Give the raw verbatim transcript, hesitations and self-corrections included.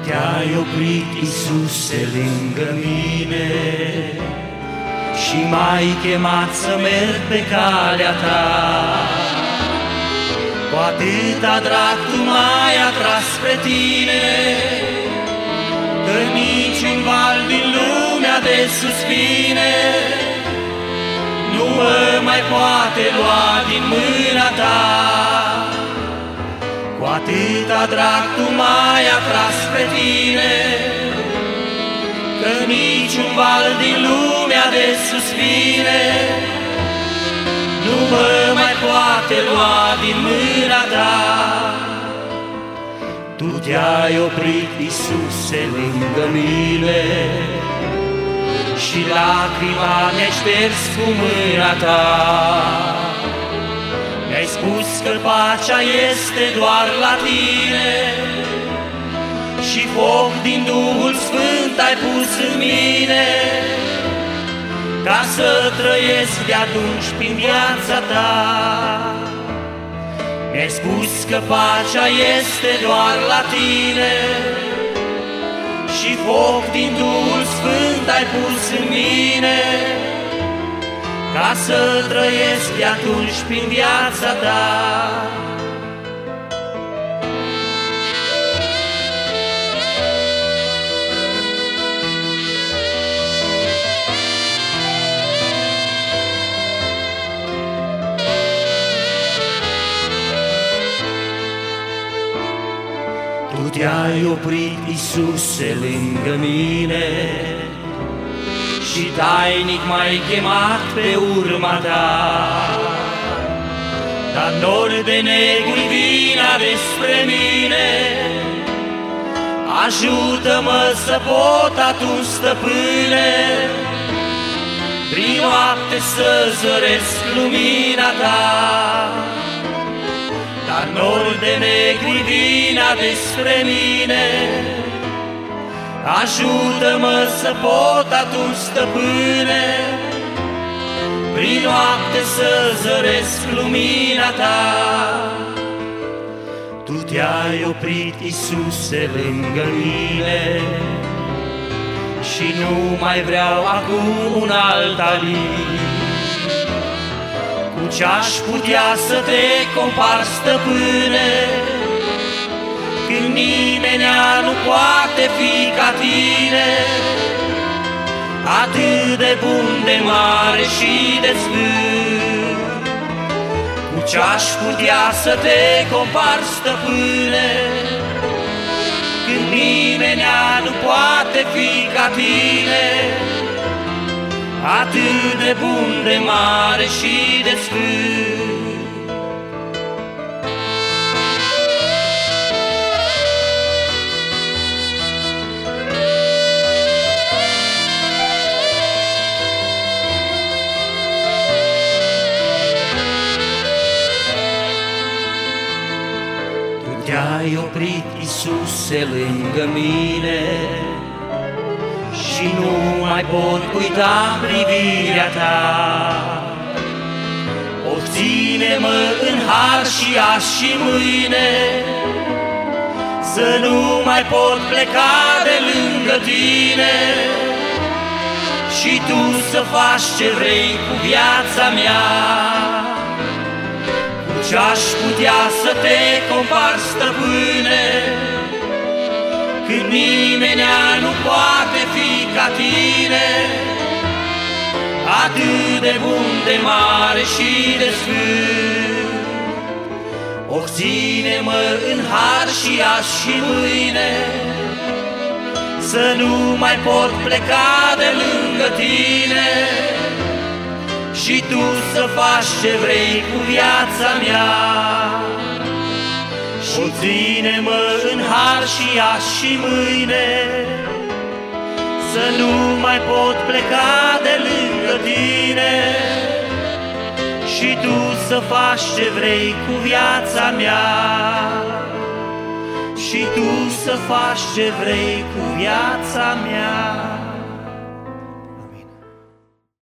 Te-ai oprit, Iisuse, lângă mine și m-ai chemat să merg pe calea Ta. Cu atâta drag Tu m-ai atras spre Tine, că niciun val din lumea de suspine nu mă mai poate lua din mâna Ta. Cu atâta drag Tu m-ai atras spre Tine, că niciun val din lumea de suspine nu mă mai poate lua din mâna Ta. Tu Te-ai oprit, Iisuse, lângă mine și lacrima mi-ai șters cu mâna Ta. Mi-ai spus că pacea este doar la Tine și foc din Duhul Sfânt ai pus în mine, ca să trăiesc de atunci prin viața Ta. Mi-ai spus că pacea este doar la Tine și foc din Duhul Sfânt ai pus în mine, ca să trăiesc de atunci prin viața Ta. Tu Te-ai oprit, Iisuse, lângă mine și tainic m-ai chemat pe urma Ta. Dar nori de neguri vina despre mine, ajută-mă să pot atunci, Stăpâne, prin noapte să zăresc lumina Ta. Dar nori de negri vina despre mine, ajută-mă să pot atunci, Stăpâne, prin noapte să zăresc lumina Ta. Tu Te-ai oprit, Iisuse, lângă mine și nu mai vreau acum un alt alin. Cu ce-aș putea să Te compar, Stăpâne, când nimenea nu poate fi ca Tine, atât de bun, de mare și de sfânt. Cu ce-aș putea să Te compar, Stăpâne, când nimenea nu poate fi ca Tine, atât de bun, de mare și de sfânt. Tu Te-ai oprit, Iisuse, lângă mine și nu mai pot uita privirea Ta. O ține-mă în har și azi și mâine, să nu mai pot pleca de lângă Tine și Tu să faci ce vrei cu viața mea. Cu ce-aș putea să Te compar, Stăpâne, când nimenea nu poate fi ca Tine, atât de bun, de mare și de sfânt. O ține-mă în har și azi și mâine, să nu mai pot pleca de lângă Tine și Tu să faci ce vrei cu viața mea. Și ține-mă în har și azi și mâine, să nu mai pot pleca de lângă Tine și Tu să faci ce vrei cu viața mea. Și Tu să faci ce vrei cu viața mea.